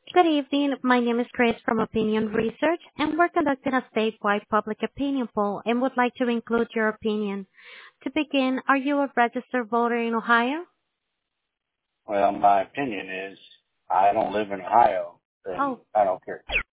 Good evening. My name is Grace from Opinion Research, and we're conducting a statewide public opinion poll and would like to include your opinion. To begin, are you a registered voter in Ohio? Well, my opinion is I don't live in Ohio, and Oh, I don't care.